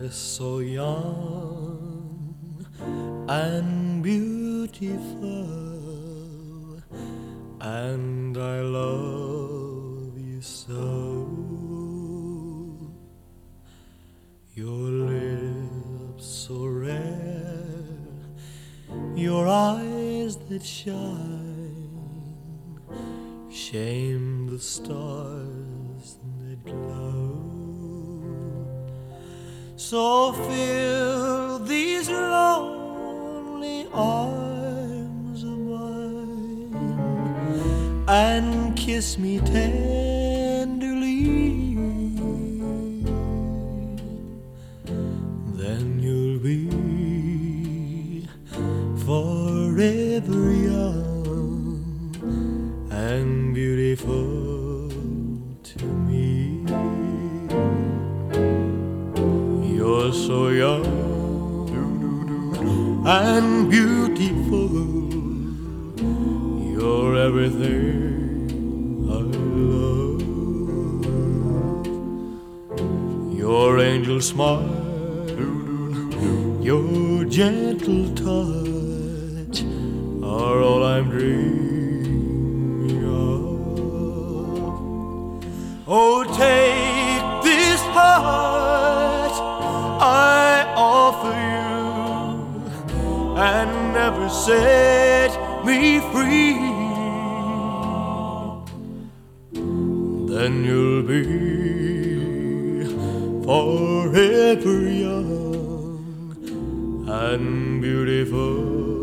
so young and beautiful, and I love you so. Your lips so rare, your eyes that shame the stars that glow. So fill these lonely arms of mine and kiss me tenderly. Then you'll be forever young and beautiful to me. You're so young and beautiful. You're everything I love. Your angel smile, your gentle touch are all I'm dreaming of. Oh, take this heart I offer you and never set me free. Then you'll be forever young and beautiful